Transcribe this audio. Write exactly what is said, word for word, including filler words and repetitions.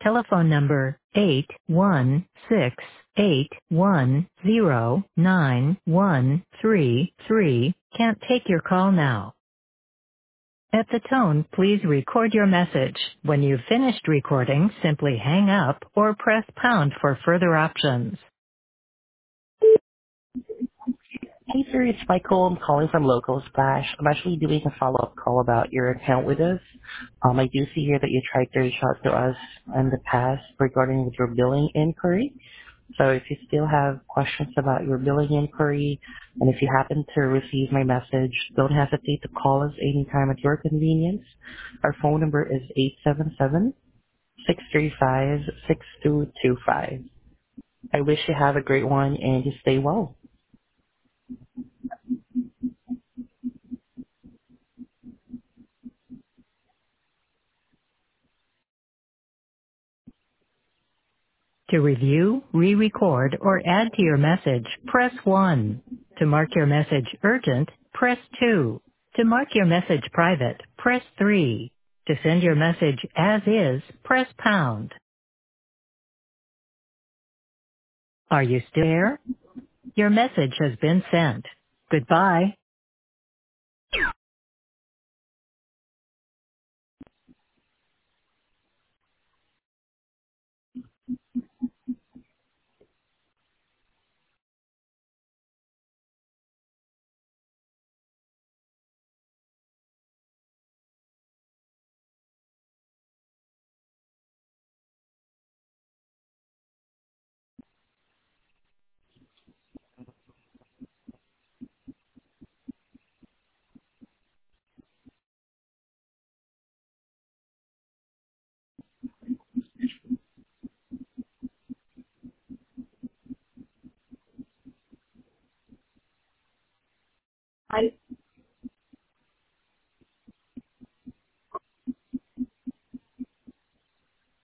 Telephone number eight one six eight one zero nine one three three can't take your call now. At the tone, please record your message. When you've finished recording, simply hang up or press pound for further options. Hey sir, it's Michael. I'm calling from Local Splash. I'm actually doing a follow-up call about your account with us. Um, I do see here that you tried to reach out to us in the past regarding with your billing inquiry. So if you still have questions about your billing inquiry, and if you happen to receive my message, don't hesitate to call us anytime at your convenience. Our phone number is eight seven seven, six three five, six two two five. I wish you have a great one and you stay well. To review, re-record, or add to your message, press one. To mark your message urgent, press two. To mark your message private, press three. To send your message as is, press pound. Are you still there? Your message has been sent. Goodbye. I